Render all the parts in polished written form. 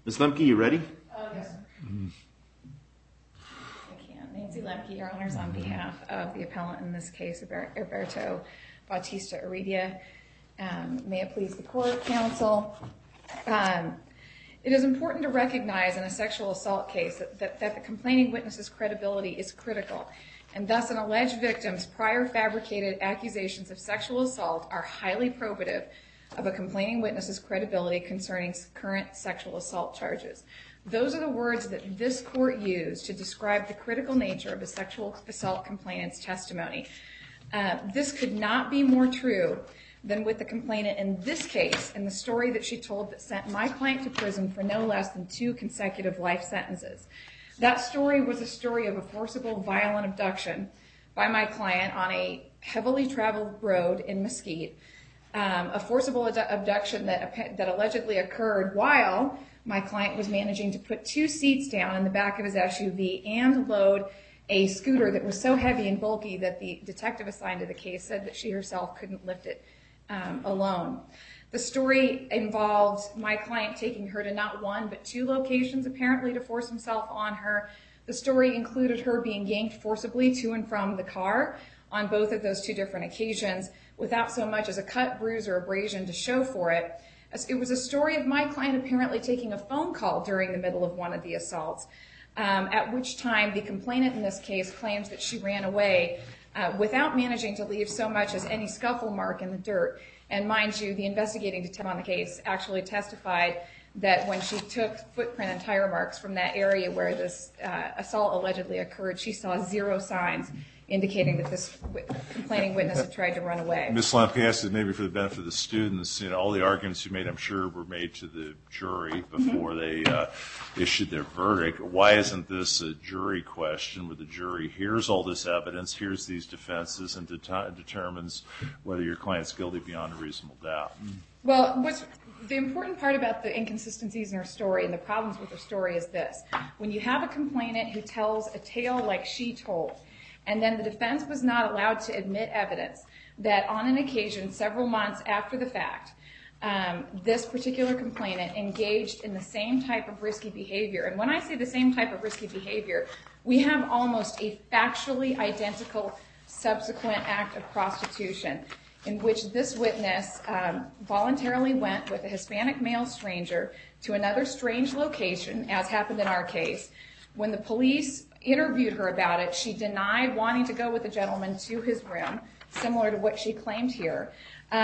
Ms. Lemke, you ready? Yes. I can. Nancy Lemke, Your Honors, on behalf of the appellant in this case, Alberto Bautista Heredia. May it please the court, counsel. It is important to recognize in a sexual assault case that the complaining witness's credibility is critical, and thus an alleged victim's prior fabricated accusations of sexual assault are highly probative of a complaining witness's credibility concerning current sexual assault charges. Those are the words that this court used to describe the critical nature of a sexual assault complainant's testimony. This could not be more true than with the complainant in this case and the story that she told that sent my client to prison for no less than 2 consecutive life sentences. That story was a story of a forcible, violent abduction by my client on a heavily traveled road in Mesquite. A forcible abduction that allegedly occurred while my client was managing to put 2 seats down in the back of his SUV and load a scooter that was so heavy and bulky that the detective assigned to the case said that she herself couldn't lift it alone. The story involved my client taking her to not 1 but 2 locations apparently to force himself on her. The story included her being yanked forcibly to and from the car on both of those 2 different occasions without so much as a cut, bruise, or abrasion to show for it. It was a story of my client apparently taking a phone call during the middle of one of the assaults, at which time the complainant in this case claims that she ran away without managing to leave so much as any scuffle mark in the dirt. And mind you, the investigating detective on the case actually testified that when she took footprint and tire marks from that area where this assault allegedly occurred, she saw 0 signs indicating that this complaining witness had tried to run away. Ms. Lemke, I asked maybe for the benefit of the students, all the arguments you made, I'm sure, were made to the jury before they issued their verdict. Why isn't this a jury question where the jury hears all this evidence, hears these defenses, and determines whether your client's guilty beyond a reasonable doubt? Well, the important part about the inconsistencies in her story and the problems with her story is this. When you have a complainant who tells a tale like she told, and then the defense was not allowed to admit evidence that on an occasion several months after the fact, this particular complainant engaged in the same type of risky behavior. And when I say the same type of risky behavior, we have almost a factually identical subsequent act of prostitution in which this witness voluntarily went with a Hispanic male stranger to another strange location, as happened in our case. When the police interviewed her about it, she denied wanting to go with the gentleman to his room, similar to what she claimed here.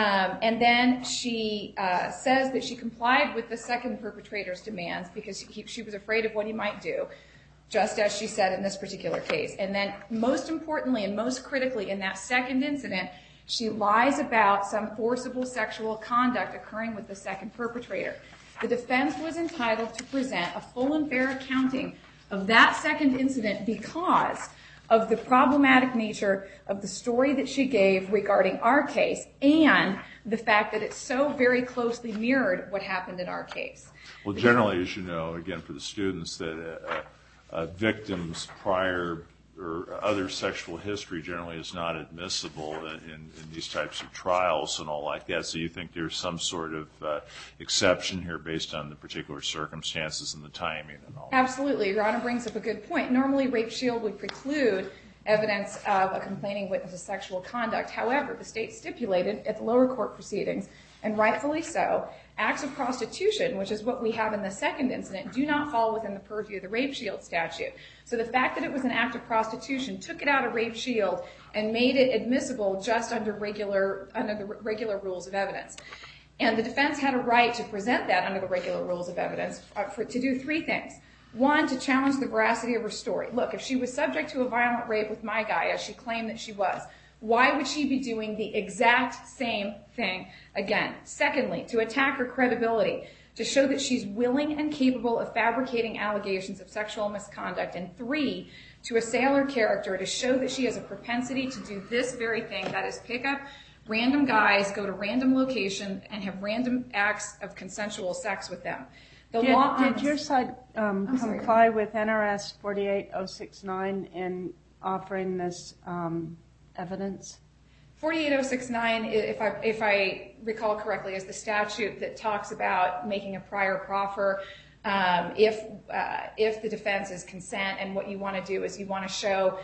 And then she says that she complied with the second perpetrator's demands because she was afraid of what he might do, just as she said in this particular case. And then most importantly and most critically in that second incident, she lies about some forcible sexual conduct occurring with the second perpetrator. The defense was entitled to present a full and fair accounting of that second incident because of the problematic nature of the story that she gave regarding our case and the fact that it so very closely mirrored what happened in our case. Well, generally, as you know, again, for the students, that a victim's prior or other sexual history generally is not admissible in these types of trials and all like that. So you think there's some sort of exception here based on the particular circumstances and the timing and all? Absolutely. Your Honor brings up a good point. Normally, rape shield would preclude evidence of a complaining witness's sexual conduct. However, the state stipulated at the lower court proceedings, and rightfully so, acts of prostitution, which is what we have in the second incident, do not fall within the purview of the rape shield statute. So the fact that it was an act of prostitution took it out of rape shield and made it admissible just under the regular rules of evidence. And the defense had a right to present that under the regular rules of evidence to do 3 things. 1, to challenge the veracity of her story. Look, if she was subject to a violent rape with my guy, as she claimed that she was, why would she be doing the exact same thing again? Secondly, to attack her credibility, to show that she's willing and capable of fabricating allegations of sexual misconduct. And 3, to assail her character, to show that she has a propensity to do this very thing, that is pick up random guys, go to random locations, and have random acts of consensual sex with them. Did your side comply with NRS 48069 in offering this evidence? 48069, if I recall correctly, is the statute that talks about making a prior proffer if the defense is consent, and what you want to do is you want to show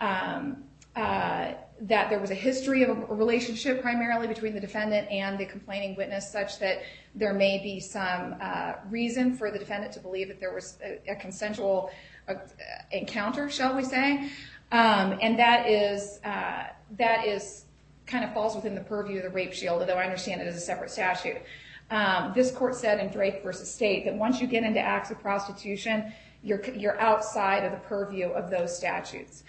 that there was a history of a relationship primarily between the defendant and the complaining witness, such that there may be some reason for the defendant to believe that there was a consensual encounter, shall we say, and that is kind of falls within the purview of the rape shield, although I understand it as a separate statute. This court said in Drake versus State that once you get into acts of prostitution, you're outside of the purview of those statutes.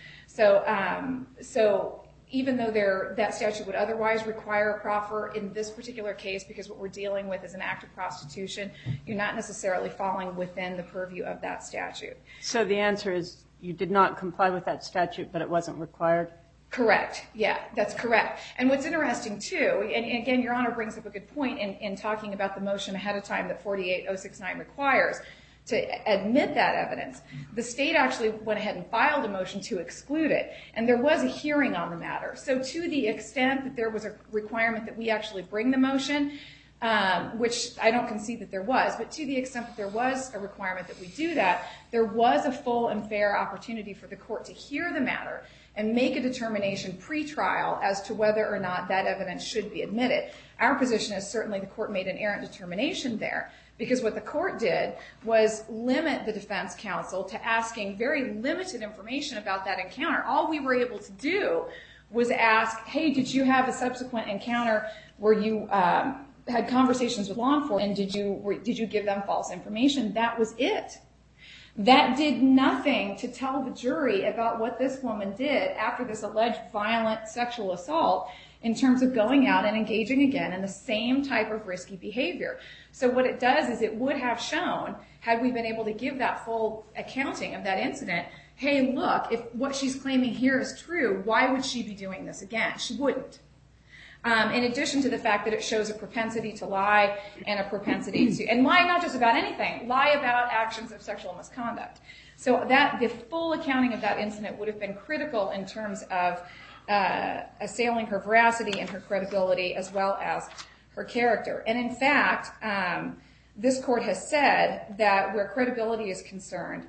So even though that statute would otherwise require a proffer in this particular case, because what we're dealing with is an act of prostitution, you're not necessarily falling within the purview of that statute. So the answer is you did not comply with that statute, but it wasn't required? Correct. Yeah, that's correct. And what's interesting, too, and again, Your Honor brings up a good point in talking about the motion ahead of time that 48069 requires to admit that evidence. The state actually went ahead and filed a motion to exclude it, and there was a hearing on the matter. So to the extent that there was a requirement that we actually bring the motion, which I don't concede that there was, but to the extent that there was a requirement that we do that, there was a full and fair opportunity for the court to hear the matter and make a determination pre-trial as to whether or not that evidence should be admitted. Our position is certainly the court made an errant determination there, because what the court did was limit the defense counsel to asking very limited information about that encounter. All we were able to do was ask, hey, did you have a subsequent encounter where you had conversations with law enforcement, and did you give them false information? That was it. That did nothing to tell the jury about what this woman did after this alleged violent sexual assault in terms of going out and engaging again in the same type of risky behavior. So what it does is it would have shown, had we been able to give that full accounting of that incident, hey, look, if what she's claiming here is true, why would she be doing this again? She wouldn't. In addition to the fact that it shows a propensity to lie and a propensity to, and lie not just about anything, lie about actions of sexual misconduct. So that the full accounting of that incident would have been critical in terms of assailing her veracity and her credibility as well as her character. And in fact, this court has said that where credibility is concerned,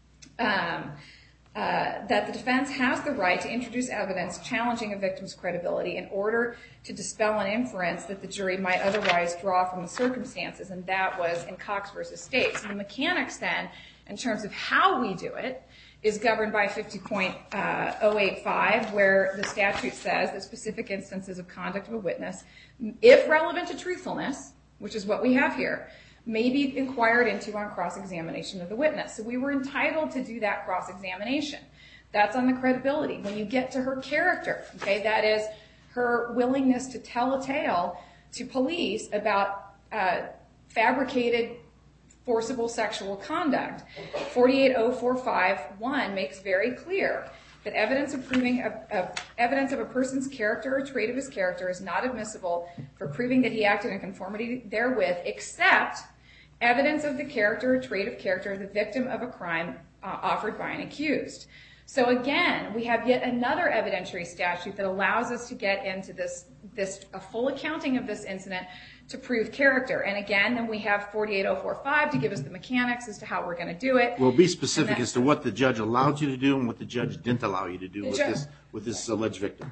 that the defense has the right to introduce evidence challenging a victim's credibility in order to dispel an inference that the jury might otherwise draw from the circumstances, and that was in Cox versus State. So the mechanics then, in terms of how we do it, is governed by 50.085, where the statute says that specific instances of conduct of a witness, if relevant to truthfulness, which is what we have here, may be inquired into on cross-examination of the witness. So we were entitled to do that cross-examination. That's on the credibility. When you get to her character, okay, that is her willingness to tell a tale to police about fabricated, forcible sexual conduct. 48045.1 makes very clear that evidence of a person's character or trait of his character is not admissible for proving that he acted in conformity therewith, except evidence of the character or trait of character of the victim of a crime offered by an accused. So again, we have yet another evidentiary statute that allows us to get into a full accounting of this incident to prove character. And again, then we have 48045 to give us the mechanics as to how we're going to do it. Well, be specific as to what the judge allowed you to do and what the judge didn't allow you to do with this alleged victim.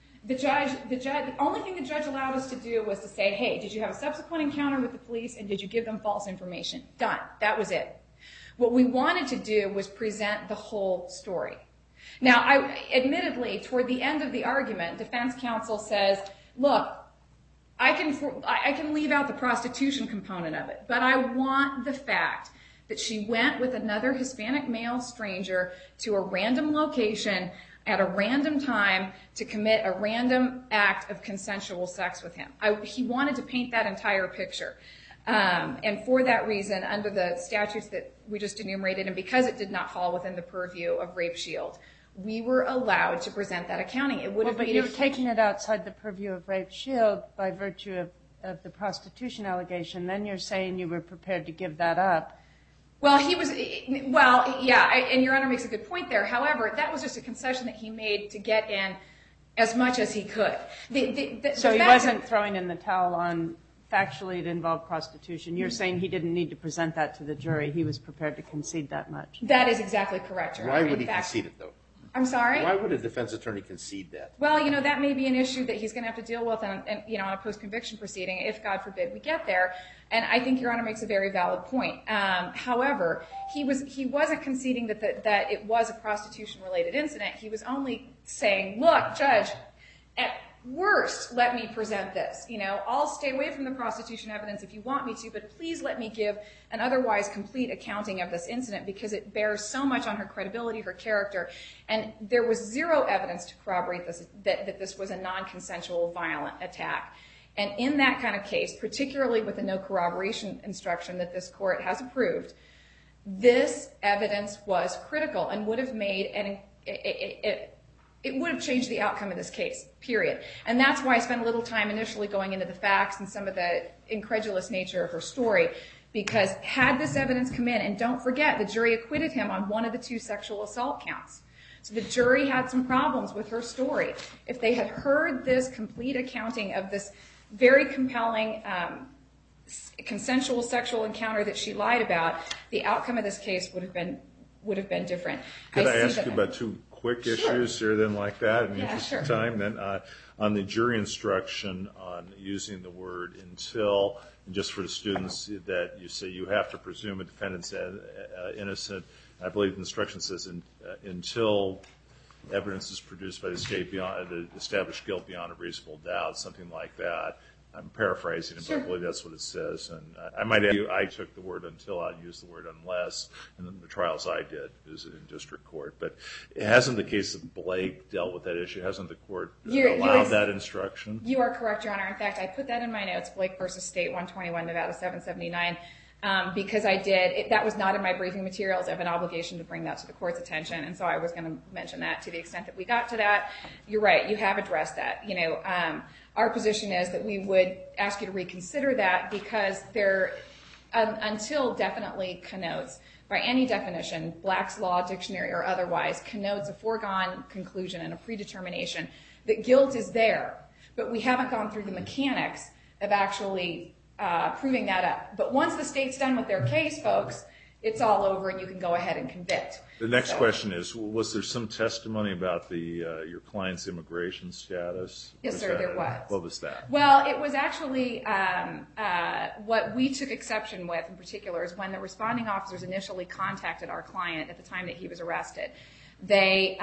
The only thing the judge allowed us to do was to say, hey, did you have a subsequent encounter with the police and did you give them false information? Done. That was it. What we wanted to do was present the whole story. Now, admittedly, toward the end of the argument, defense counsel says, look, I can leave out the prostitution component of it, but I want the fact that she went with another Hispanic male stranger to a random location at a random time to commit a random act of consensual sex with him. He wanted to paint that entire picture. And for that reason, under the statutes that we just enumerated, and because it did not fall within the purview of Rape Shield, we were allowed to present that accounting. It would have but you were taking it outside the purview of Rape Shield by virtue of the prostitution allegation. Then you're saying you were prepared to give that up. Well, and Your Honor makes a good point there. However, that was just a concession that he made to get in as much as he could. So he wasn't throwing in the towel on factually it involved prostitution. You're saying he didn't need to present that to the jury. He was prepared to concede that much. That is exactly correct, Your Honor. Why would he In fact, concede it, though? I'm sorry? Why would a defense attorney concede that? Well, that may be an issue that he's going to have to deal with on a post-conviction proceeding, if, God forbid, we get there. And I think Your Honor makes a very valid point. However, he wasn't conceding that it was a prostitution-related incident. He was only saying, look, Judge, at worst, let me present this. I'll stay away from the prostitution evidence if you want me to, but please let me give an otherwise complete accounting of this incident because it bears so much on her credibility, her character, and there was zero evidence to corroborate this, that this was a non-consensual violent attack. And in that kind of case, particularly with the no corroboration instruction that this court has approved, this evidence was critical and would have made it would have changed the outcome of this case, period. And that's why I spent a little time initially going into the facts and some of the incredulous nature of her story, because had this evidence come in, and don't forget, the jury acquitted him on one of the 2 sexual assault counts. So the jury had some problems with her story. If they had heard this complete accounting of this very compelling consensual sexual encounter that she lied about, the outcome of this case would have been different. Could I ask you about 2 quick issues here then like that in the interest of time? Then on the jury instruction on using the word until, and just for the students that you say you have to presume a defendant's innocent, I believe the instruction says until evidence is produced by the state beyond the established guilt beyond a reasonable doubt, something like that. I'm paraphrasing it, but I believe that's what it says. And I might add, I took the word until, I used the word unless, and then the trials I did is in district court. But hasn't the case of Blake dealt with that issue? Hasn't the court allowed that instruction? You are correct, Your Honor. In fact, I put that in my notes, Blake versus State 121, Nevada 779, because I did, that was not in my briefing materials. I have an obligation to bring that to the court's attention, and so I was going to mention that to the extent that we got to that. You're right, you have addressed that. Our position is that we would ask you to reconsider that because until definitely connotes, by any definition, Black's Law Dictionary or otherwise, connotes a foregone conclusion and a predetermination that guilt is there, but we haven't gone through the mechanics of actually proving that up. But once the state's done with their case, folks, it's all over and you can go ahead and convict. The next question is, was there some testimony about your client's immigration status? Yes, sir, there was. What was that? Well, it was actually what we took exception with in particular is when the responding officers initially contacted our client at the time that he was arrested. They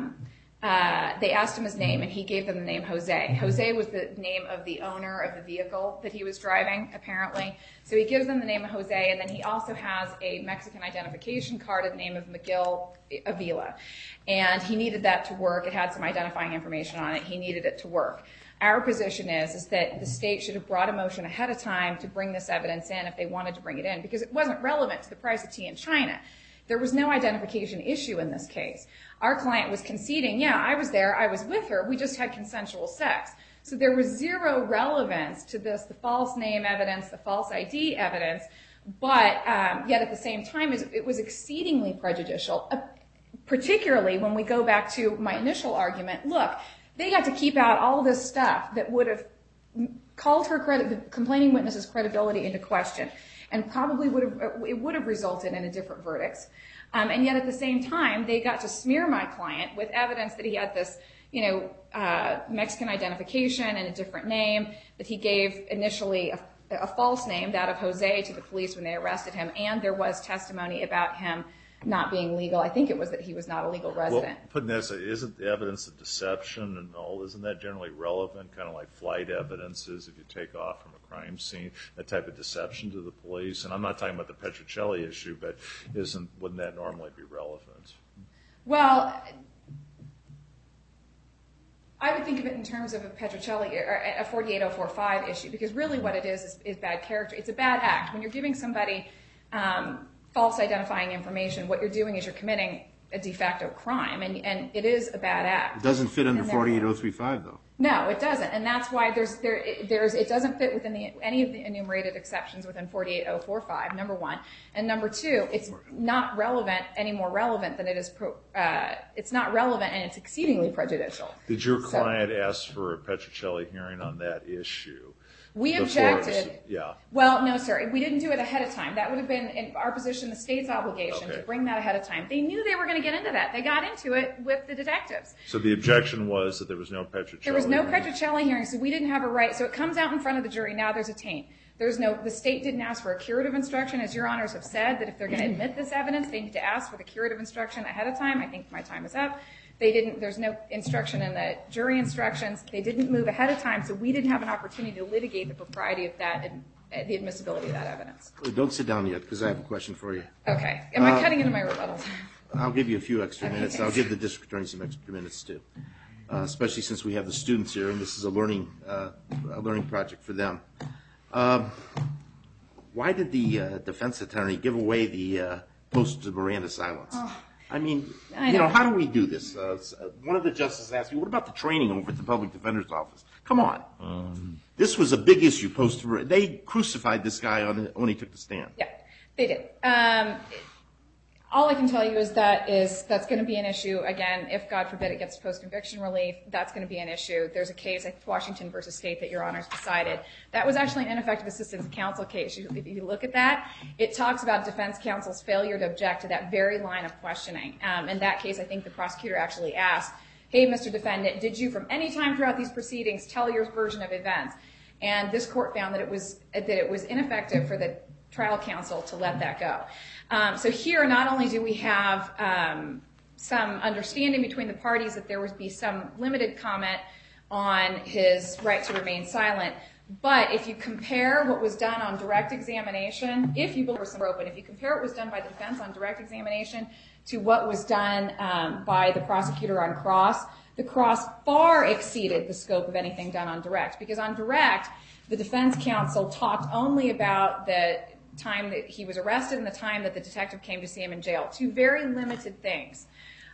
asked him his name, and he gave them the name Jose. Jose was the name of the owner of the vehicle that he was driving, apparently. So he gives them the name of Jose, and then he also has a Mexican identification card of the name of Miguel Avila. And he needed that to work. It had some identifying information on it. He needed it to work. Our position is that the state should have brought a motion ahead of time to bring this evidence in if they wanted to bring it in, because it wasn't relevant to the price of tea in China. There was no identification issue in this case. Our client was conceding, yeah, I was there, I was with her, we just had consensual sex. So there was zero relevance to this, the false name evidence, the false ID evidence, but yet at the same time, it was exceedingly prejudicial, particularly when we go back to my initial argument. Look, they got to keep out all this stuff that would have called the complaining witness's credibility into question, and probably would have resulted in a different verdict. And yet at the same time, they got to smear my client with evidence that he had this, Mexican identification and a different name, that he gave initially a false name, that of Jose, to the police when they arrested him, and there was testimony about him not being legal. I think it was that he was not a legal resident. Well, putting this, isn't the evidence of deception and all, isn't that generally relevant, kind of like flight evidence is if you take off from a crime scene, that type of deception to the police? And I'm not talking about the Petrocelli issue, but wouldn't that normally be relevant? Well, I would think of it in terms of a Petrocelli or a 48045 issue, because really what it is bad character. It's a bad act. When you're giving somebody false identifying information, what you're doing is you're committing a de facto crime, and it is a bad act. It doesn't fit under 48035, though. No, it doesn't, and that's why it doesn't fit within any of the enumerated exceptions within 48045. Number one, and number two, it's not relevant any more relevant than it is. It's not relevant, and it's exceedingly prejudicial. Did your client ask for a Petrocelli hearing on that issue? We before objected. Yeah. Well, no, sir. We didn't do it ahead of time. That would have been, in our position, the state's obligation to Okay. bring that ahead of time. They knew they were going to get into that. They got into it with the detectives. So the objection was that there was no Petrocelli. There was no hearing. Petrocelli hearing, so we didn't have a right. So it comes out in front of the jury. Now there's a taint. The state didn't ask for a curative instruction, as your honors have said, that if they're going to admit this evidence, they need to ask for the curative instruction ahead of time. I think my time is up. There's no instruction in the jury instructions. They didn't move ahead of time, so we didn't have an opportunity to litigate the propriety of that, the admissibility of that evidence. Don't sit down yet, because I have a question for you. Okay. Am I cutting into my rebuttal? I'll give you a few extra Okay, minutes. thanks. I'll give the district attorney some extra minutes too, especially since we have the students here, and this is a learning project for them. Why did the defense attorney give away the post-Miranda silence? I mean, I know. how do we do this? One of the justices asked me, what about the training over at the public defender's office? Come on. This was a big issue post-Miranda. They crucified this guy when he took the stand. Yeah, they did. All I can tell you is that's going to be an issue. Again, if God forbid it gets post-conviction relief, that's going to be an issue. There's a case, Washington versus State, that your honors decided. That was actually an ineffective assistance of counsel case. If you look at that, it talks about defense counsel's failure to object to that very line of questioning. In that case, I think the prosecutor actually asked, hey, Mr. Defendant, did you from any time throughout these proceedings tell your version of events? And this court found that it was ineffective for the trial counsel to let that go. So here, not only do we have some understanding between the parties that there would be some limited comment on his right to remain silent, but if you compare what was done on direct examination, if you compare what was done by the defense on direct examination to what was done by the prosecutor on cross, the cross far exceeded the scope of anything done on direct. Because on direct, the defense counsel talked only about the time that he was arrested and the time that the detective came to see him in jail. Two very limited things.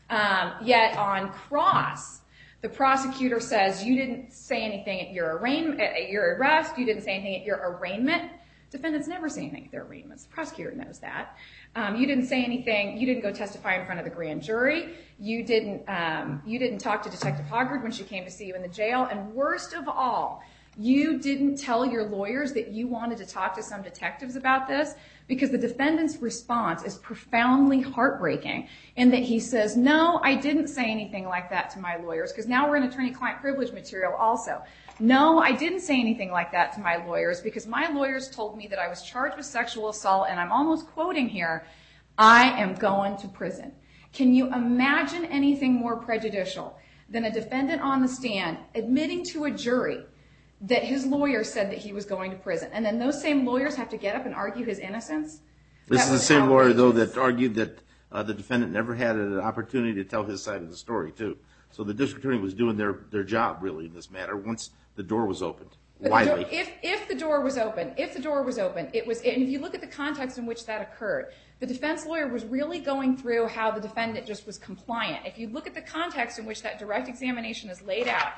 Yet on cross, the prosecutor says, you didn't say anything at your arrest, you didn't say anything at your arraignment. Defendants never say anything at their arraignments. The prosecutor knows that. You didn't say anything, you didn't go testify in front of the grand jury. You didn't talk to Detective Hoggard when she came to see you in the jail. And worst of all, you didn't tell your lawyers that you wanted to talk to some detectives about this, because the defendant's response is profoundly heartbreaking in that he says, no, I didn't say anything like that to my lawyers, because now we're in attorney-client privilege material also. No, I didn't say anything like that to my lawyers, because my lawyers told me that I was charged with sexual assault, and I'm almost quoting here, I am going to prison. Can you imagine anything more prejudicial than a defendant on the stand admitting to a jury that his lawyer said that he was going to prison, and then those same lawyers have to get up and argue his innocence? This That is the was same lawyer, though, outrageous. that argued that the defendant never had an opportunity to tell his side of the story, too. So the district attorney was doing their job, really, in this matter, once the door was opened. Widely. If the door was open, it was, and if you look at the context in which that occurred, the defense lawyer was really going through how the defendant just was compliant. If you look at the context in which that direct examination is laid out,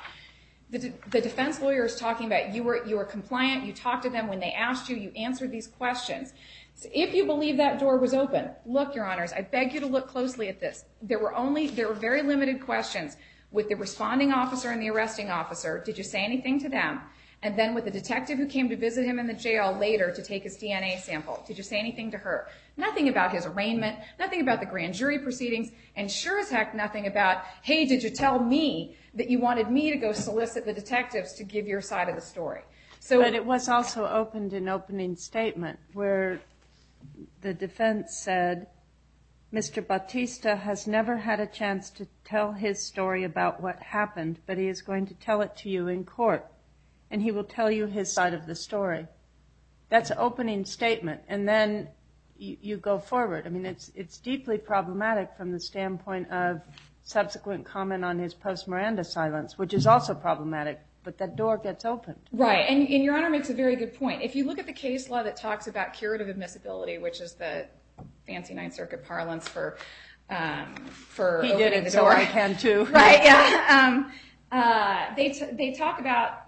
the defense lawyer is talking about you were compliant, you talked to them when they asked you, you answered these questions. So if you believe that door was open, look, Your Honors, I beg you to look closely at this. There were very limited questions with the responding officer and the arresting officer. Did you say anything to them? And then with the detective who came to visit him in the jail later to take his DNA sample, did you say anything to her? Nothing about his arraignment, nothing about the grand jury proceedings, and sure as heck nothing about, hey, did you tell me that you wanted me to go solicit the detectives to give your side of the story? But it was also opened in opening statement where the defense said, Mr. Bautista has never had a chance to tell his story about what happened, but he is going to tell it to you in court, and he will tell you his side of the story. That's an opening statement, and then you go forward. I mean, it's deeply problematic from the standpoint of subsequent comment on his post-Miranda silence, which is also problematic, but that door gets opened. Right, and Your Honor makes a very good point. If you look at the case law that talks about curative admissibility, which is the fancy Ninth Circuit parlance for He opening did it, the so door. I can too. Right, yeah. They talk about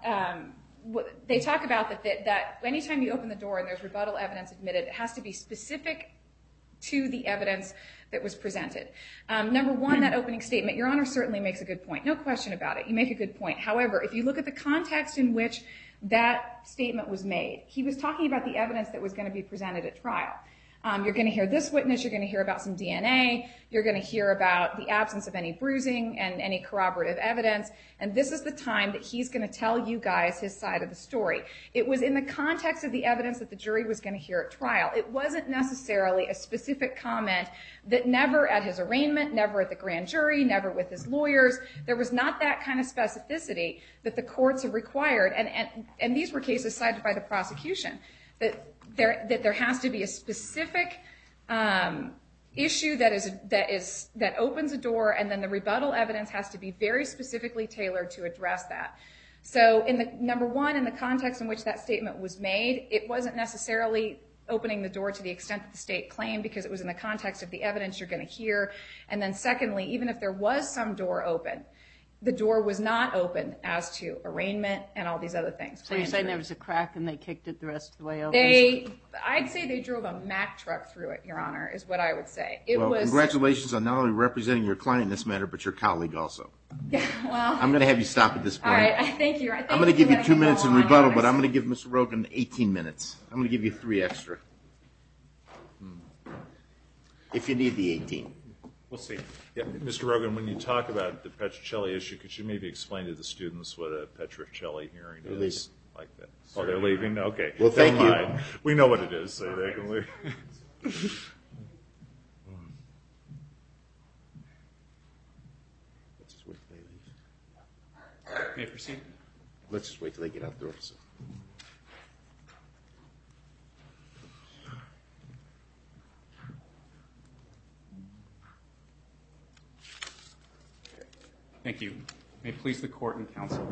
that anytime you open the door and there's rebuttal evidence admitted, it has to be specific to the evidence that was presented. Number one, that opening statement, Your Honor certainly makes a good point. No question about it. You make a good point. However, if you look at the context in which that statement was made. He was talking about the evidence that was going to be presented at trial. You're going to hear this witness, you're going to hear about some DNA, you're going to hear about the absence of any bruising and any corroborative evidence, and this is the time that he's going to tell you guys his side of the story. It was in the context of the evidence that the jury was going to hear at trial. It wasn't necessarily a specific comment that never at his arraignment, never at the grand jury, never with his lawyers. There was not that kind of specificity that the courts have required, and these were cases cited by the prosecution, that there has to be a specific issue that opens a door, and then the rebuttal evidence has to be very specifically tailored to address that. So number one, in the context in which that statement was made, it wasn't necessarily opening the door to the extent that the state claimed, because it was in the context of the evidence you're going to hear. And then secondly, even if there was some door open, the door was not open as to arraignment and all these other things. So you're saying there was a crack and they kicked it the rest of the way open? I'd say they drove a Mack truck through it, Your Honor, is what I would say. Congratulations on not only representing your client in this matter, but your colleague also. Yeah, well. I'm going to have you stop at this point. All right, thank you. I'm going to give you 2 minutes in rebuttal, but I'm going to give Mr. Rogan 18 minutes. I'm going to give you 3 extra. If you need the 18. We'll see. Yeah, Mr. Rogan, when you talk about the Petrocelli issue, could you maybe explain to the students what a Petrocelli hearing is? Like that. Oh, they're leaving? Okay. Well, thank you. We know what it is, so they can leave. Let's just wait till they leave. May I proceed? Let's just wait till they get out the door. So. Thank you. May it please the court and counsel.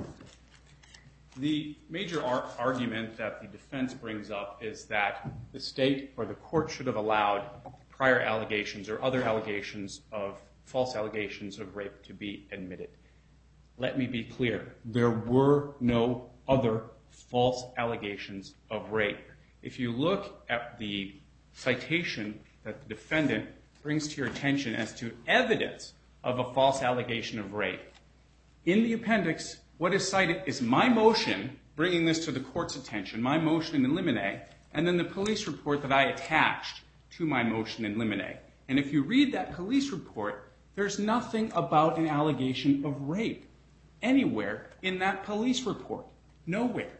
The major argument that the defense brings up is that the state or the court should have allowed prior allegations or other allegations of false allegations of rape to be admitted. Let me be clear. There were no other false allegations of rape. If you look at the citation that the defendant brings to your attention as to evidence of a false allegation of rape, in the appendix, what is cited is my motion, bringing this to the court's attention, my motion in limine, and then the police report that I attached to my motion in limine. And if you read that police report, there's nothing about an allegation of rape anywhere in that police report. Nowhere.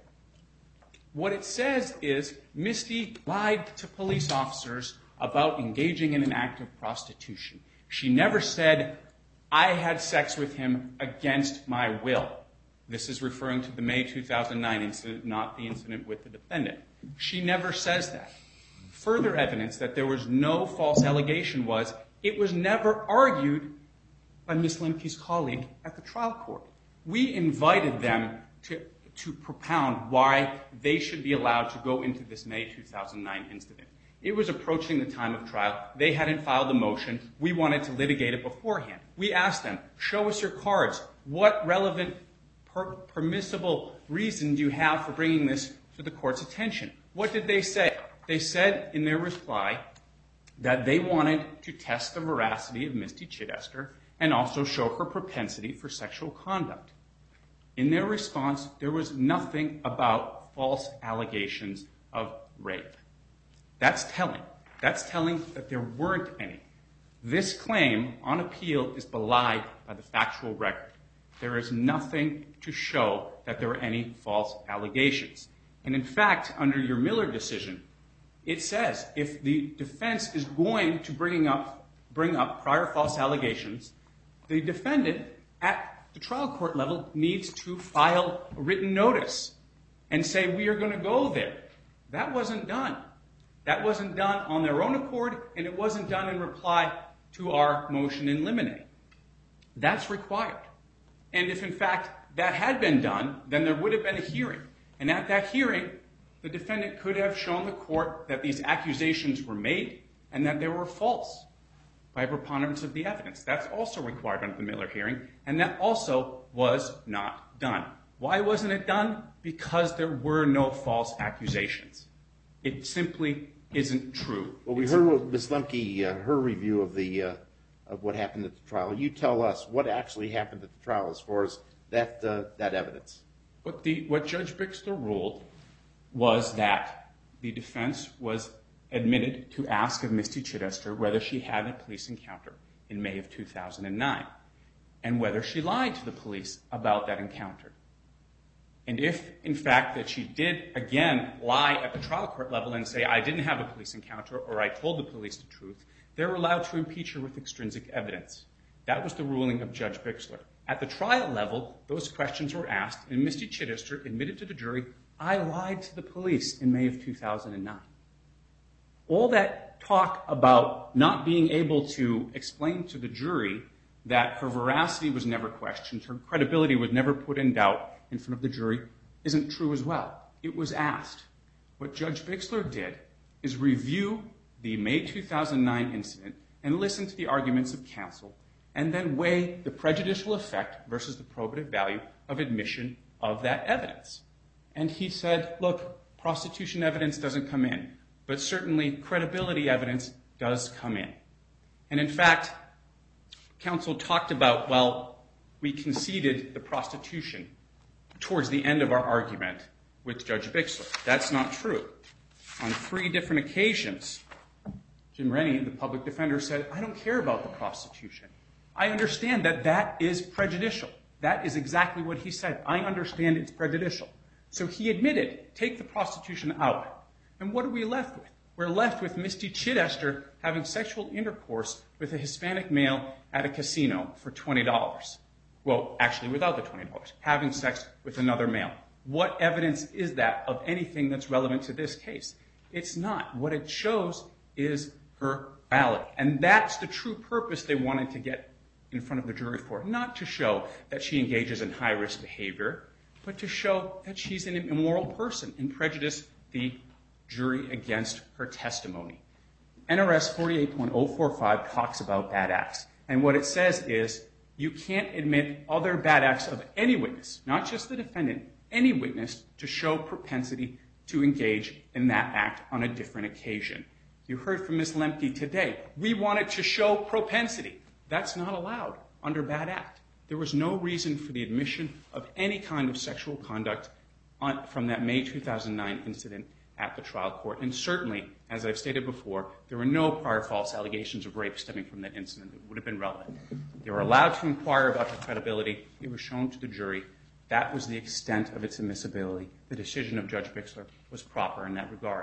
What it says is Misty lied to police officers about engaging in an act of prostitution. She never said, I had sex with him against my will. This is referring to the May 2009 incident, not the incident with the defendant. She never says that. Further evidence that there was no false allegation was it was never argued by Ms. Lemke's colleague at the trial court. We invited them to propound why they should be allowed to go into this May 2009 incident. It was approaching the time of trial. They hadn't filed the motion. We wanted to litigate it beforehand. We asked them, show us your cards. What relevant, permissible reason do you have for bringing this to the court's attention? What did they say? They said in their reply that they wanted to test the veracity of Misty Chidester and also show her propensity for sexual conduct. In their response, there was nothing about false allegations of rape. That's telling. That's telling that there weren't any. This claim on appeal is belied by the factual record. There is nothing to show that there were any false allegations. And in fact, under your Miller decision, it says if the defense is going to bring up prior false allegations, the defendant at the trial court level needs to file a written notice and say, we are going to go there. That wasn't done. That wasn't done on their own accord, and it wasn't done in reply to our motion in limine. That's required. And if, in fact, that had been done, then there would have been a hearing. And at that hearing, the defendant could have shown the court that these accusations were made and that they were false by preponderance of the evidence. That's also required under the Miller hearing, and that also was not done. Why wasn't it done? Because there were no false accusations. It simply isn't true. Well, we heard what Ms. Lemke, her review of what happened at the trial. You tell us what actually happened at the trial as far as that evidence. What Judge Bixler ruled was that the defense was admitted to ask of Misty Chittister whether she had a police encounter in May of 2009 and whether she lied to the police about that encounter. And if, in fact, that she did, again, lie at the trial court level and say, I didn't have a police encounter or I told the police the truth, they were allowed to impeach her with extrinsic evidence. That was the ruling of Judge Bixler. At the trial level, those questions were asked, and Misty Chittister admitted to the jury, I lied to the police in May of 2009. All that talk about not being able to explain to the jury that her veracity was never questioned, her credibility was never put in doubt in front of the jury, isn't true as well. It was asked. What Judge Bixler did is review the May 2009 incident and listen to the arguments of counsel and then weigh the prejudicial effect versus the probative value of admission of that evidence. And he said, look, prostitution evidence doesn't come in, but certainly credibility evidence does come in. And in fact, counsel talked about, well, we conceded the prostitution towards the end of our argument with Judge Bixler. That's not true. On 3 different occasions, Jim Rennie, the public defender, said, I don't care about the prostitution. I understand that that is prejudicial. That is exactly what he said. I understand it's prejudicial. So he admitted, take the prostitution out. And what are we left with? We're left with Misty Chittister having sexual intercourse with a Hispanic male at a casino for $20. Well, actually, without the $20, having sex with another male. What evidence is that of anything that's relevant to this case? It's not. What it shows is her malady. And that's the true purpose they wanted to get in front of the jury for. Not to show that she engages in high-risk behavior, but to show that she's an immoral person and prejudice the jury against her testimony. NRS 48.045 talks about bad acts. And what it says is you can't admit other bad acts of any witness, not just the defendant, any witness, to show propensity to engage in that act on a different occasion. You heard from Ms. Lemke today. We wanted to show propensity. That's not allowed under bad act. There was no reason for the admission of any kind of sexual conduct from that May 2009 incident at the trial court. And certainly, as I've stated before, there were no prior false allegations of rape stemming from that incident that would have been relevant. They were allowed to inquire about her credibility. It was shown to the jury. That was the extent of its admissibility. The decision of Judge Bixler was proper in that regard.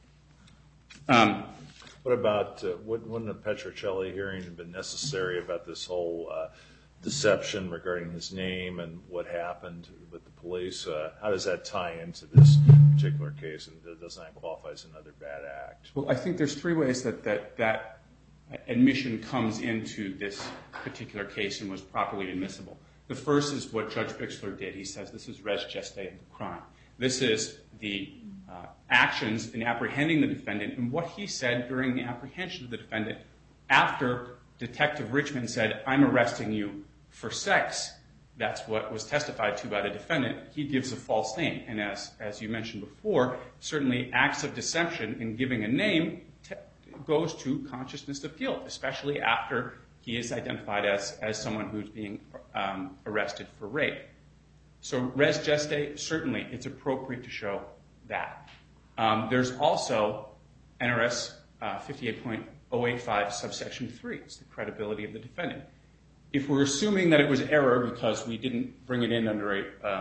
What about, wouldn't a Petrocelli hearing have been necessary about this whole deception regarding his name and what happened with the police? How does that tie into this particular case, and does that qualify as another bad act? Well, I think there's 3 ways that admission comes into this particular case and was properly admissible. The first is what Judge Bixler did. He says this is res geste of the crime. This is the actions in apprehending the defendant, and what he said during the apprehension of the defendant after Detective Richmond said, I'm arresting you for sex. That's what was testified to by the defendant. He gives a false name. And as you mentioned before, certainly acts of deception in giving a name goes to consciousness of guilt, especially after he is identified as someone who's being arrested for rape. So res geste, certainly it's appropriate to show that. There's also NRS 58.085 subsection 3. It's the credibility of the defendant. If we're assuming that it was error because we didn't bring it in under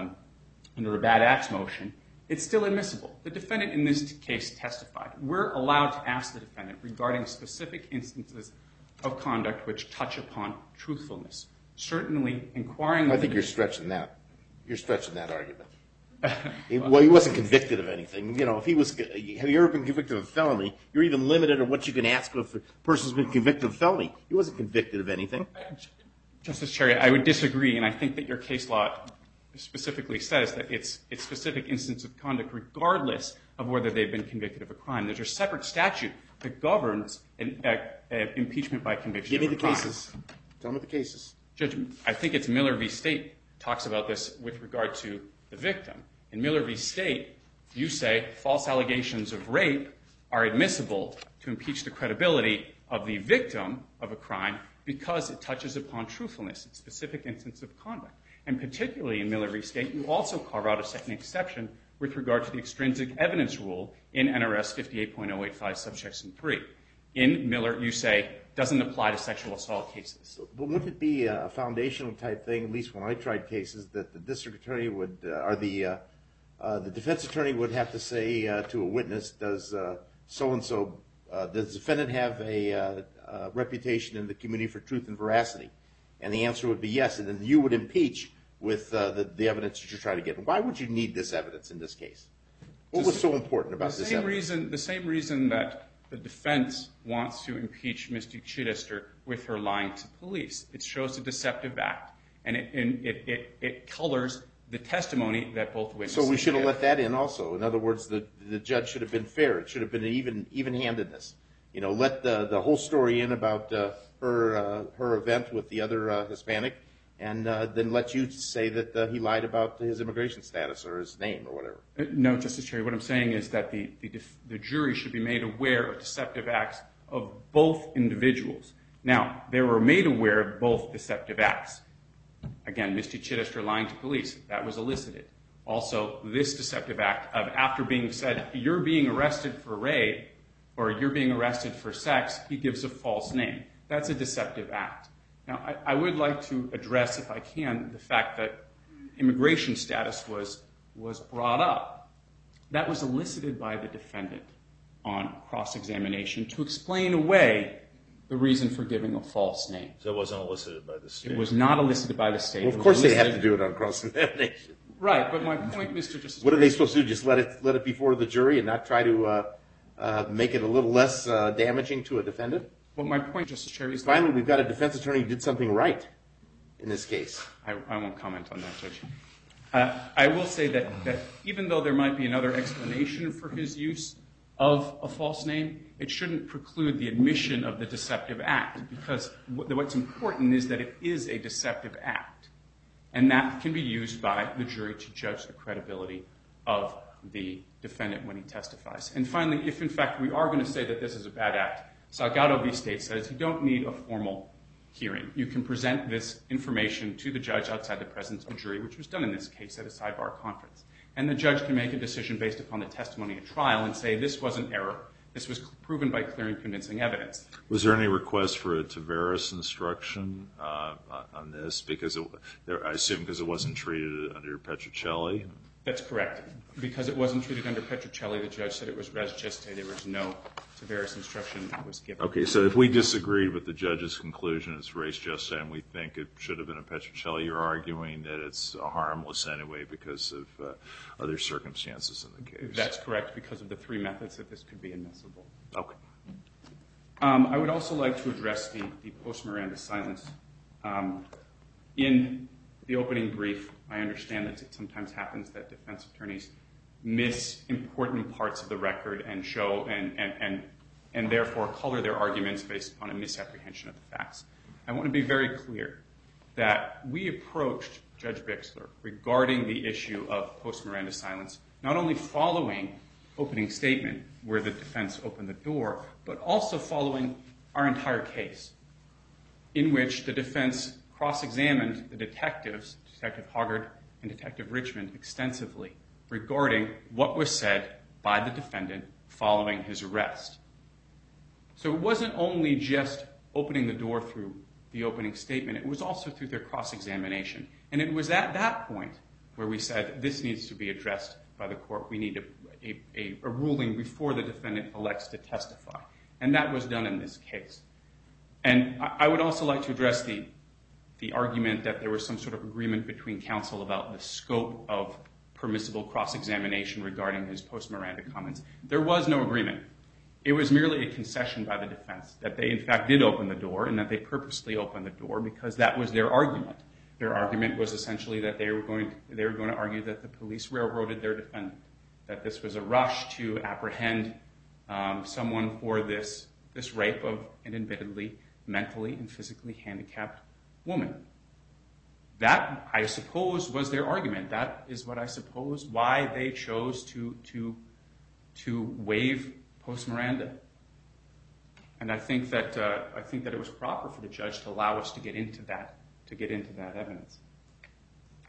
a bad acts motion, it's still admissible. The defendant in this case testified. We're allowed to ask the defendant regarding specific instances of conduct which touch upon truthfulness. Certainly inquiring... I think you're stretching that. You're stretching that argument. Well, he wasn't convicted of anything. You know, if he was, have you ever been convicted of a felony? You're even limited on what you can ask if a person's been convicted of a felony. He wasn't convicted of anything. Justice Cherry, I would disagree, and I think that your case law specifically says that it's specific instance of conduct regardless of whether they've been convicted of a crime. There's a separate statute that governs impeachment by conviction. Give me the crime. cases. Tell me the cases. Judge, I think it's Miller v. State talks about this with regard to the victim. In Miller v. State, you say false allegations of rape are admissible to impeach the credibility of the victim of a crime because it touches upon truthfulness, a specific instance of conduct. And particularly in Miller v. State, you also carve out an exception with regard to the extrinsic evidence rule in NRS 58.085 subsection 3. In Miller, you say, doesn't apply to sexual assault cases. But wouldn't it be a foundational type thing, at least when I tried cases, that the district attorney would, or the defense attorney would have to say to a witness, does so-and-so, does the defendant have a reputation in the community for truth and veracity? And the answer would be yes, and then you would impeach with the evidence that you're trying to get. Why would you need this evidence in this case? What was so important about this evidence? The same reason that the defense wants to impeach Ms. Chittister with her lying to police. It shows a deceptive act, and it colors the testimony that both witnesses So we should have give. let that in also. In other words, the judge should have been fair. It should have been an even-handedness. You know, let the whole story in about her event with the other Hispanic, and then let you say that he lied about his immigration status or his name or whatever. No, Justice Cherry, what I'm saying is that the jury should be made aware of deceptive acts of both individuals. Now, they were made aware of both deceptive acts. Again, Ms. Chittister lying to police, that was elicited. Also, this deceptive act of after being said, you're being arrested for rape, or you're being arrested for sex, he gives a false name. That's a deceptive act. Now, I would like to address, if I can, the fact that immigration status was brought up. That was elicited by the defendant on cross-examination to explain away the reason for giving a false name. So it wasn't elicited by the state. It was not elicited by the state. Well, of course they have to do it on cross-examination. Right, but my point, Mr. Justice. What are they supposed to do? Just let it before the jury and not try to make it a little less damaging to a defendant? Well, my point, Justice Cherry, is Finally, we've got a defense attorney who did something right in this case. I won't comment on that, Judge. I will say that even though there might be another explanation for his use of a false name, it shouldn't preclude the admission of the deceptive act, because what's important is that it is a deceptive act, and that can be used by the jury to judge the credibility of the defendant when he testifies. And finally, if in fact we are going to say that this is a bad act, Salgado v. State says you don't need a formal hearing. You can present this information to the judge outside the presence of a jury, which was done in this case at a sidebar conference. And the judge can make a decision based upon the testimony at trial and say this was an error. This was proven by clear and convincing evidence. Was there any request for a Tavares instruction on this? Because I assume because it wasn't treated under Petrocelli? That's correct. Because it wasn't treated under Petrocelli, the judge said it was res geste. There was no Tavares instruction that was given. Okay, so if we disagreed with the judge's conclusion it's res geste and we think it should have been a Petrocelli, you're arguing that it's harmless anyway because of other circumstances in the case? That's correct, because of the three methods that this could be admissible. Okay. I would also like to address the post-Miranda silence. In the opening brief, I understand that it sometimes happens that defense attorneys miss important parts of the record and show and therefore color their arguments based upon a misapprehension of the facts. I want to be very clear that we approached Judge Bixler regarding the issue of post-Miranda silence, not only following opening statement where the defense opened the door, but also following our entire case, in which the defense cross-examined the detectives, Detective Hoggard and Detective Richmond, extensively regarding what was said by the defendant following his arrest. So it wasn't only just opening the door through the opening statement, it was also through their cross-examination. And it was at that point where we said this needs to be addressed by the court. We need a ruling before the defendant elects to testify. And that was done in this case. And I would also like to address the argument that there was some sort of agreement between counsel about the scope of permissible cross-examination regarding his post-Miranda comments. There was no agreement. It was merely a concession by the defense that they, in fact, did open the door and that they purposely opened the door because that was their argument. Their argument was essentially that they were going to argue that the police railroaded their defendant, that this was a rush to apprehend someone for this rape of an admittedly mentally and physically handicapped woman. That, I suppose, was their argument. That is what I suppose why they chose to waive post-Miranda. And I think that it was proper for the judge to allow us to get into that evidence.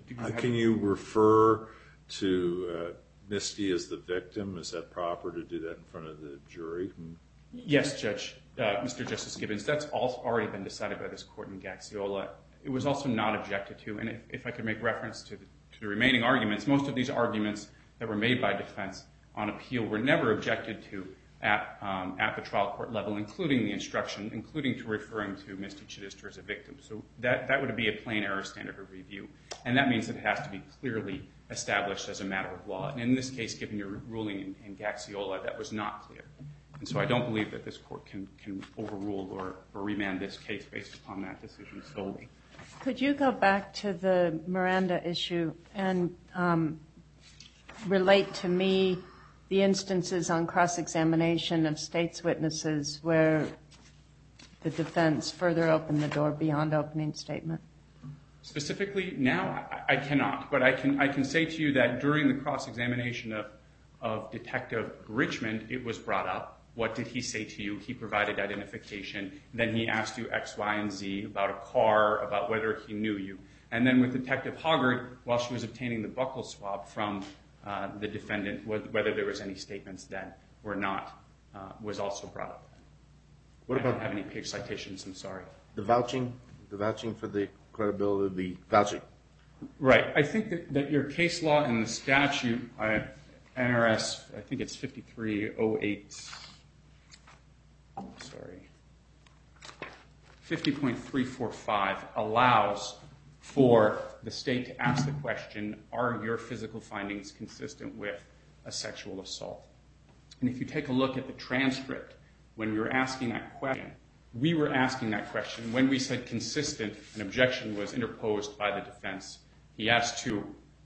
Can you refer to Misty as the victim? Is that proper to do that in front of the jury? Yes, Judge, Mr. Justice Gibbons. That's already been decided by this court in Gaxiola. It was also not objected to, and if I could make reference to the remaining arguments, most of these arguments that were made by defense on appeal were never objected to at the trial court level, including the instruction, including to referring to Misty Chittister as a victim. So that would be a plain error standard of review, and that means that it has to be clearly established as a matter of law. And in this case, given your ruling in Gaxiola, that was not clear. And so I don't believe that this court can overrule or remand this case based upon that decision solely. Could you go back to the Miranda issue and relate to me the instances on cross-examination of state's witnesses where the defense further opened the door beyond opening statement? Specifically, now I cannot, but I can say to you that during the cross-examination of Detective Richmond, it was brought up. What did he say to you? He provided identification. Then he asked you X, Y, and Z about a car, about whether he knew you. And then with Detective Hoggard, while she was obtaining the buccal swab from the defendant, whether there was any statements then or not, was also brought up. I don't have any page citations, I'm sorry. The vouching for the credibility of the vouching. Right. I think that your case law and the statute, NRS, I think it's 5308, 50.345 allows for the state to ask the question, are your physical findings consistent with a sexual assault? And if you take a look at the transcript, when we were asking that question, we were asking that question. When we said consistent, an objection was interposed by the defense. He asked to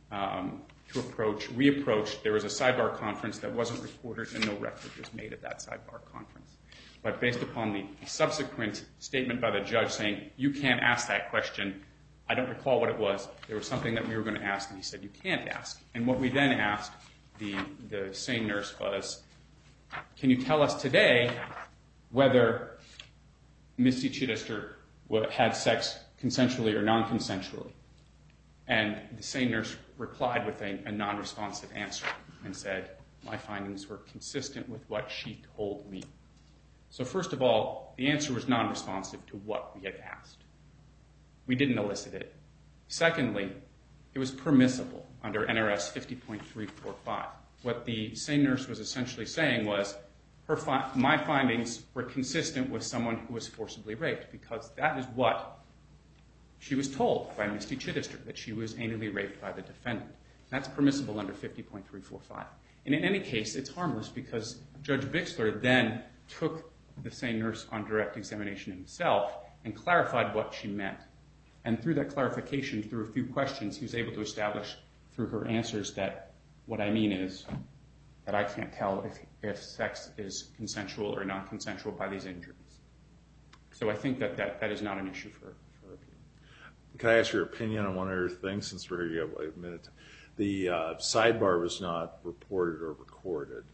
reapproach. There was a sidebar conference that wasn't recorded, and no record was made at that sidebar conference. But based upon the subsequent statement by the judge saying, you can't ask that question, I don't recall what it was. There was something that we were going to ask, and he said, you can't ask. And what we then asked the sane nurse was, can you tell us today whether Misty Chittister had sex consensually or non-consensually? And the sane nurse replied with a non-responsive answer and said, my findings were consistent with what she told me. So first of all, the answer was non-responsive to what we had asked. We didn't elicit it. Secondly, it was permissible under NRS 50.345. What the sane nurse was essentially saying was, my findings were consistent with someone who was forcibly raped, because that is what she was told by Misty Chittister, that she was anally raped by the defendant. That's permissible under 50.345. And in any case, it's harmless because Judge Bixler then took the sane nurse on direct examination himself and clarified what she meant. And through that clarification, through a few questions, he was able to establish through her answers that what I mean is that I can't tell if sex is consensual or non-consensual by these injuries. So I think that is not an issue for review. Can I ask your opinion on one other thing, since we're here a minute? The sidebar was not reported or recorded.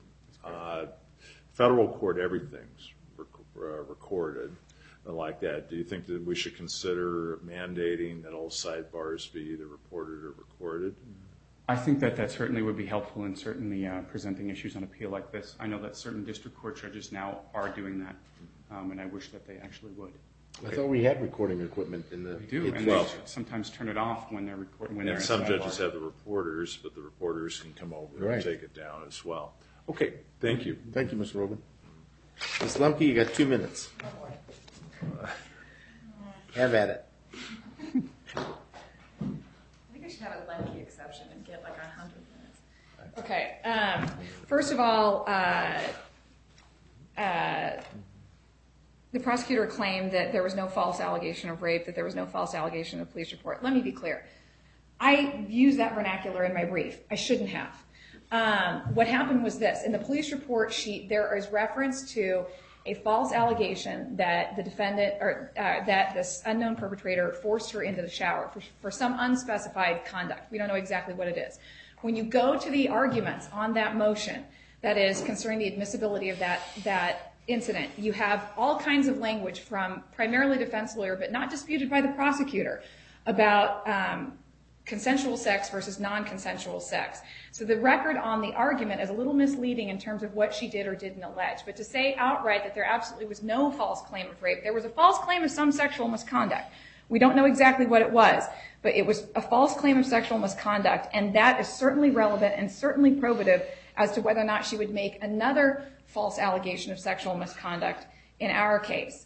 Federal court, everything's recorded like that. Do you think that we should consider mandating that all sidebars be either reported or recorded? I think that certainly would be helpful in certainly presenting issues on appeal like this. I know that certain district court judges now are doing that, and I wish that they actually would. I thought we had recording equipment in the... We do, and they sometimes turn it off when they're recording. And some judges have the reporters, but the reporters can come over and take it down as well. Okay, thank you. Thank you, Mr. Rogan. Ms. Lemke, you got 2 minutes. Have at it. I think I should have a Lemke exception and get like 100 minutes. Okay. First of all, the prosecutor claimed that there was no false allegation of rape, that there was no false allegation of police report. Let me be clear. I used that vernacular in my brief. I shouldn't have. What happened was this. In the police report sheet, there is reference to a false allegation that the defendant, or that this unknown perpetrator forced her into the shower for some unspecified conduct. We don't know exactly what it is. When you go to the arguments on that motion that is concerning the admissibility of that incident, you have all kinds of language from primarily defense lawyer, but not disputed by the prosecutor, about consensual sex versus non-consensual sex. So the record on the argument is a little misleading in terms of what she did or didn't allege. But to say outright that there absolutely was no false claim of rape, there was a false claim of some sexual misconduct. We don't know exactly what it was, but it was a false claim of sexual misconduct, and that is certainly relevant and certainly probative as to whether or not she would make another false allegation of sexual misconduct in our case.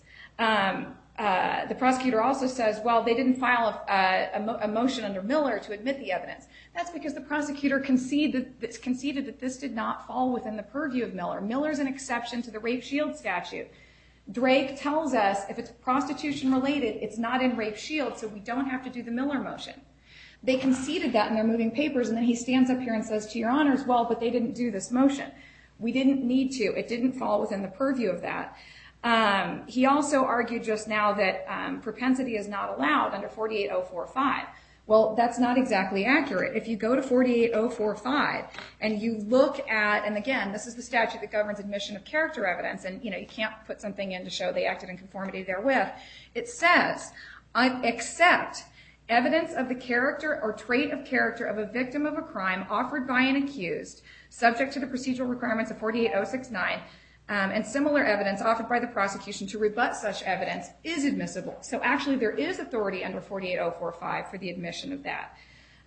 The prosecutor also says, well, they didn't file a motion under Miller to admit the evidence. That's because the prosecutor conceded that this did not fall within the purview of Miller. Miller's an exception to the rape shield statute. Drake tells us if it's prostitution related, it's not in rape shield, so we don't have to do the Miller motion. They conceded that in their moving papers, and then he stands up here and says, to your honors, well, but they didn't do this motion. We didn't need to. It didn't fall within the purview of that. He also argued just now that propensity is not allowed under 48045. Well, that's not exactly accurate. If you go to 48045 and you look at, and again, this is the statute that governs admission of character evidence, and you can't put something in to show they acted in conformity therewith. It says, except evidence of the character or trait of character of a victim of a crime offered by an accused, subject to the procedural requirements of 48069, and similar evidence offered by the prosecution to rebut such evidence is admissible. So actually there is authority under 48045 for the admission of that.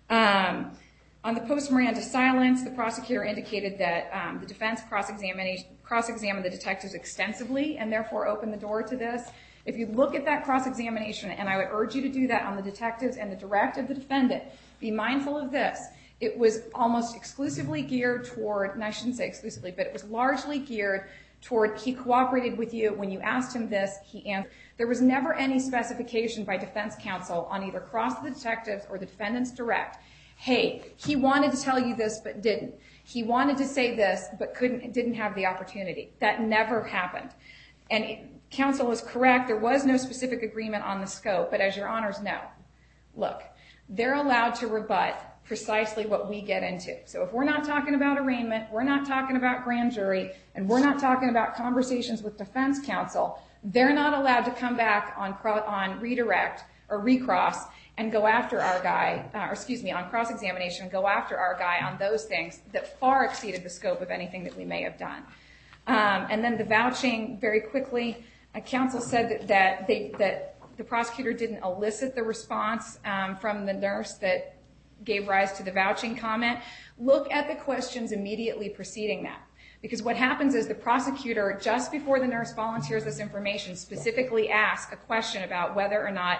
On the post-Miranda silence, the prosecutor indicated that the defense cross-examined the detectives extensively and therefore opened the door to this. If you look at that cross-examination, and I would urge you to do that on the detectives and the direct of the defendant, be mindful of this. It was almost exclusively geared toward, and I shouldn't say exclusively, but it was largely geared toward he cooperated with you. When you asked him this, he answered. There was never any specification by defense counsel on either cross the detectives or the defendant's direct. Hey, he wanted to tell you this but didn't. He wanted to say this but didn't have the opportunity. That never happened. And counsel is correct. There was no specific agreement on the scope, but as your honors know, look, they're allowed to rebut precisely what we get into. So if we're not talking about arraignment, we're not talking about grand jury, and we're not talking about conversations with defense counsel, they're not allowed to come back on redirect or recross and go after our guy, on cross-examination and go after our guy on those things that far exceeded the scope of anything that we may have done. And then the vouching, very quickly, counsel said that the prosecutor didn't elicit the response from the nurse that gave rise to the vouching comment. Look at the questions immediately preceding that. Because what happens is the prosecutor, just before the nurse volunteers this information, specifically asks a question about whether or not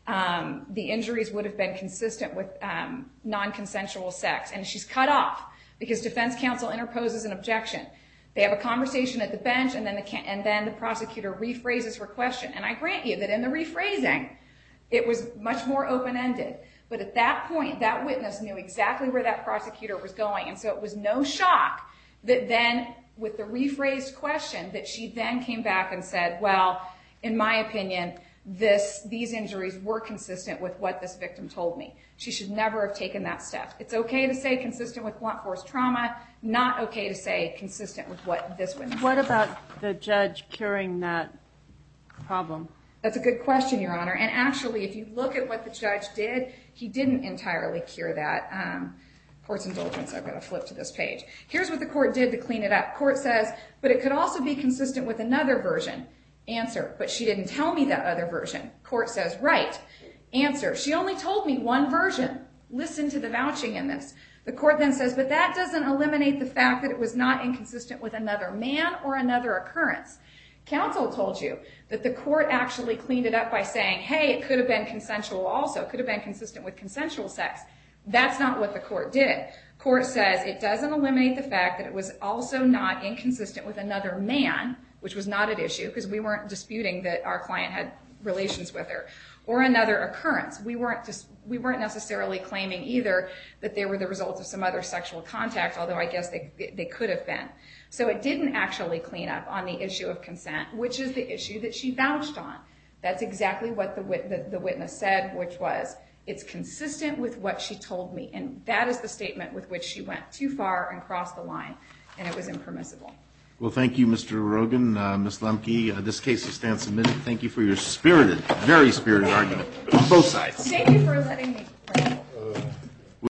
the injuries would have been consistent with non-consensual sex. And she's cut off because defense counsel interposes an objection. They have a conversation at the bench, and then the prosecutor rephrases her question. And I grant you that in the rephrasing, it was much more open-ended. But at that point, that witness knew exactly where that prosecutor was going. And so it was no shock that then, with the rephrased question, that she then came back and said, well, in my opinion, these injuries were consistent with what this victim told me. She should never have taken that step. It's okay to say consistent with blunt force trauma, not okay to say consistent with what this witness said. What about the judge curing that problem? That's a good question, Your Honor. And actually, if you look at what the judge did, he didn't entirely cure that. Court's indulgence, I've got to flip to this page. Here's what the court did to clean it up. Court says, but it could also be consistent with another version. Answer, but she didn't tell me that other version. Court says, right. Answer, she only told me one version. Listen to the vouching in this. The court then says, but that doesn't eliminate the fact that it was not inconsistent with another man or another occurrence. Counsel told you that the court actually cleaned it up by saying, hey, it could have been consensual also. It could have been consistent with consensual sex. That's not what the court did. Court says it doesn't eliminate the fact that it was also not inconsistent with another man, which was not at issue because we weren't disputing that our client had relations with her, or another occurrence. We weren't necessarily claiming either that they were the result of some other sexual contact, although I guess they could have been. So it didn't actually clean up on the issue of consent, which is the issue that she vouched on. That's exactly what the witness said, which was, it's consistent with what she told me. And that is the statement with which she went too far and crossed the line, and it was impermissible. Well, thank you, Mr. Rogan. Ms. Lemke, this case will stand submitted. Thank you for your spirited, very spirited argument on both sides. Thank you for letting me.